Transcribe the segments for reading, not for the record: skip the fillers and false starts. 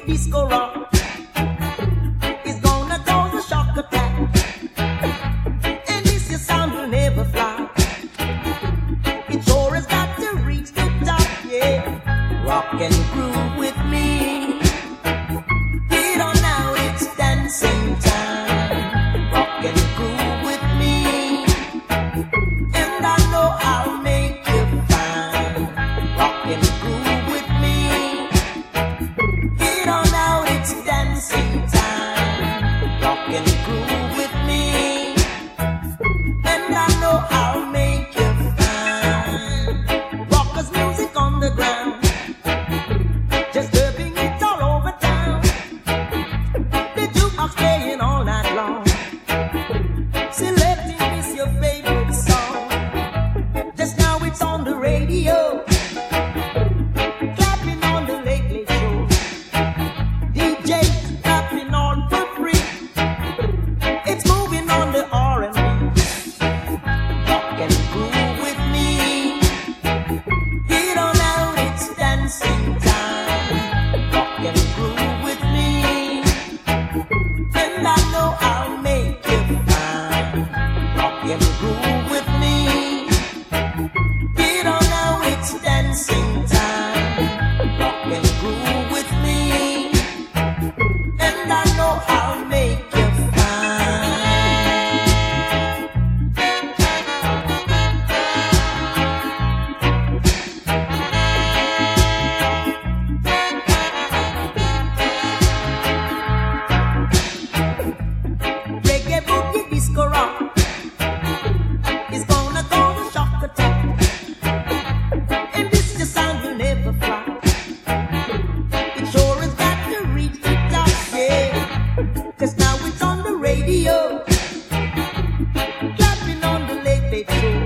boogie disco rock is gonna cause a shock attack, and this your sound will never fly. It sure has got to reach the top, yeah. Rock and groove with me. Get on now, it's dancing time. Rock and groove with me, and I know I'll make you fine. Rock and groove with me. Get on now, it's dancing time. Rock and groove with me, and I know I'll make you fine. Rockers music on the ground, disturbing it all over town. The jukebox playing all night long, selecting this your favorite song. Just now it's on the radio, clapping on the Late Late Show. DJs clapping on for free. It's moving on the R&B. Rock and groove with me. Get on out, it's dancing time. Rock and groove with me, and I know I'll make you fine. Rock and groove with me. Get on now, it's dancing time. Rock and groove with me, and I know I'll make you fine. Reggae boogie disco rock is gonna cause a shock attack, and this your sound will never fly. It sure has got to reach the top, yeah. Just now it's on the radio, clapping on the Late Late Show.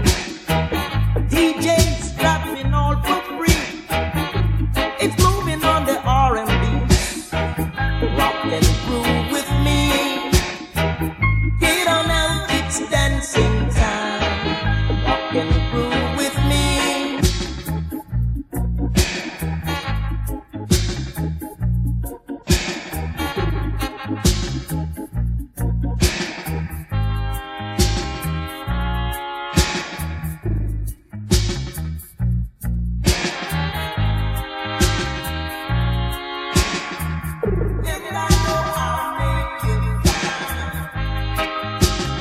DJs clapping all for free. It's moving on the R&B. Rock and groove with me. Get on out, it's dancing time. Rock and groove with me. And I know I'll make you fine.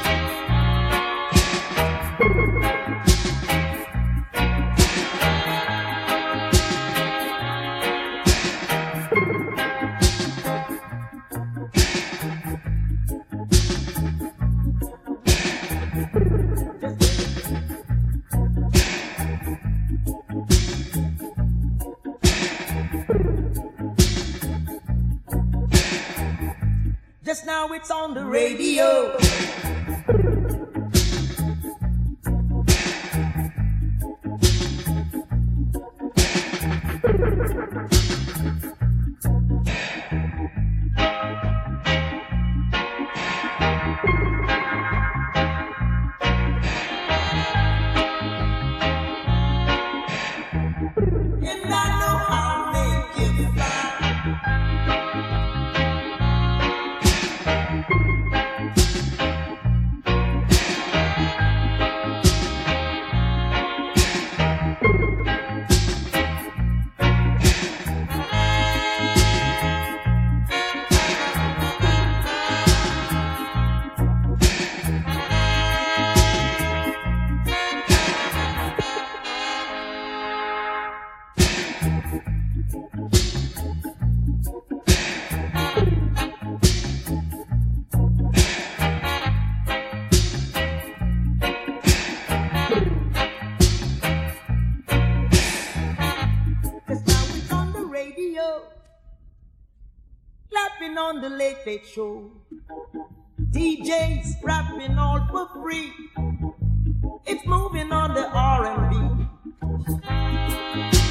Just now it's on the radio, and I know I'll make you fine. Just now it's on the radio, clapping on the Late Late Show. DJs rapping all for free. It's moving on the R&B.